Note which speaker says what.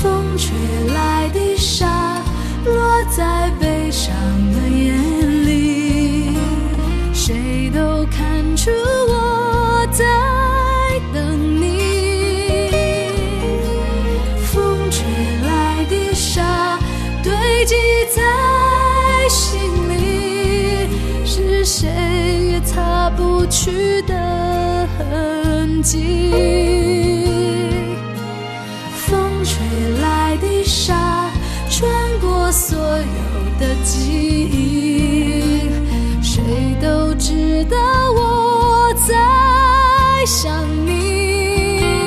Speaker 1: 风吹来的沙落在悲伤的眼里，谁都看出我在等你。风吹来的沙堆积在心里，是谁也擦不去的痕迹。风吹来的沙穿过所有的记忆，